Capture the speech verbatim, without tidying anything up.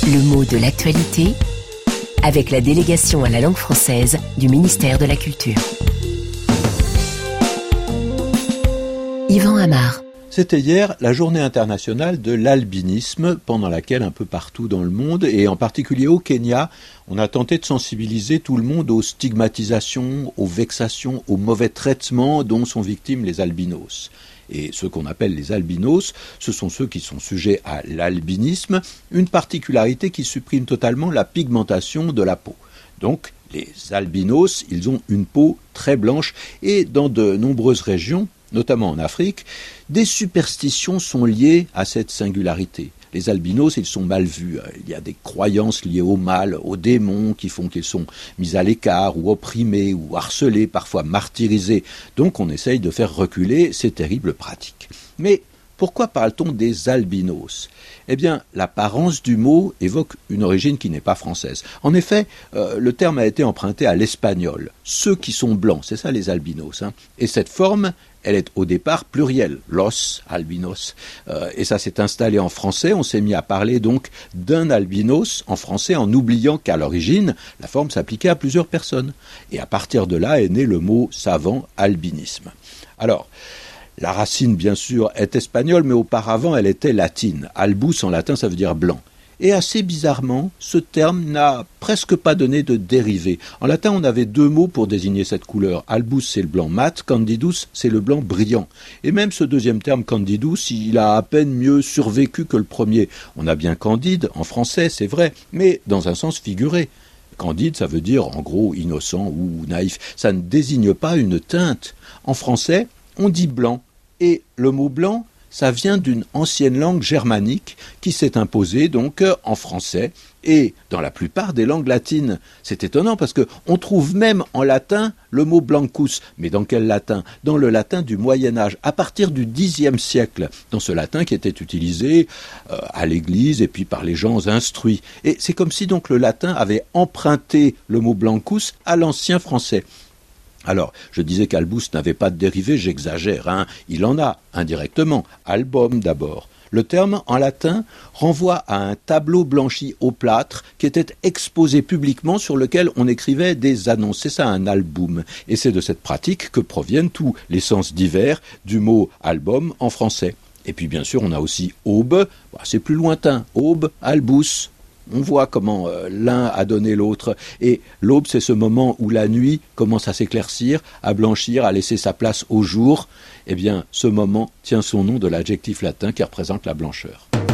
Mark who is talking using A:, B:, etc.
A: Le mot de l'actualité avec la délégation à la langue française du ministère de la Culture. Yvan Amar.
B: C'était hier la journée internationale de l'albinisme, pendant laquelle un peu partout dans le monde, et en particulier au Kenya, on a tenté de sensibiliser tout le monde aux stigmatisations, aux vexations, aux mauvais traitements dont sont victimes les albinos. Et ceux qu'on appelle les albinos, ce sont ceux qui sont sujets à l'albinisme, une particularité qui supprime totalement la pigmentation de la peau. Donc, les albinos, ils ont une peau très blanche et dans de nombreuses régions, notamment en Afrique, des superstitions sont liées à cette singularité. Les albinos, ils sont mal vus. Il y a des croyances liées au mal, aux démons, qui font qu'ils sont mis à l'écart ou opprimés ou harcelés, parfois martyrisés. Donc on essaye de faire reculer ces terribles pratiques. Mais pourquoi parle-t-on des albinos ? Eh bien, l'apparence du mot évoque une origine qui n'est pas française. En effet, euh, le terme a été emprunté à l'espagnol. Ceux qui sont blancs, c'est ça les albinos. Hein. Et cette forme, elle est au départ plurielle, los albinos. Euh, et ça s'est installé en français, on s'est mis à parler donc d'un albinos en français en oubliant qu'à l'origine, la forme s'appliquait à plusieurs personnes. Et à partir de là est né le mot savant albinisme. Alors, la racine, bien sûr, est espagnole, mais auparavant, elle était latine. Albus, en latin, ça veut dire blanc. Et assez bizarrement, ce terme n'a presque pas donné de dérivé. En latin, on avait deux mots pour désigner cette couleur. Albus, c'est le blanc mat, candidus, c'est le blanc brillant. Et même ce deuxième terme, candidus, il a à peine mieux survécu que le premier. On a bien candide, en français, c'est vrai, mais dans un sens figuré. Candide, ça veut dire, en gros, innocent ou naïf. Ça ne désigne pas une teinte. En français, on dit blanc. Et le mot blanc, ça vient d'une ancienne langue germanique qui s'est imposée donc en français et dans la plupart des langues latines. C'est étonnant parce qu'on trouve même en latin le mot blancus. Mais dans quel latin ? Dans le latin du Moyen-Âge, à partir du dixième siècle, dans ce latin qui était utilisé euh, à l'église et puis par les gens instruits. Et c'est comme si donc le latin avait emprunté le mot blancus à l'ancien français. Alors, je disais qu'albus n'avait pas de dérivé, j'exagère, hein. Il en a, indirectement. Album d'abord. Le terme, en latin, renvoie à un tableau blanchi au plâtre qui était exposé publiquement sur lequel on écrivait des annonces. C'est ça, un album. Et c'est de cette pratique que proviennent tous les sens divers du mot album en français. Et puis, bien sûr, on a aussi aube. Bah, c'est plus lointain. Aube, albus. On voit comment euh, l'un a donné l'autre. Et l'aube, c'est ce moment où la nuit commence à s'éclaircir, à blanchir, à laisser sa place au jour. Eh bien, ce moment tient son nom de l'adjectif latin qui représente la blancheur.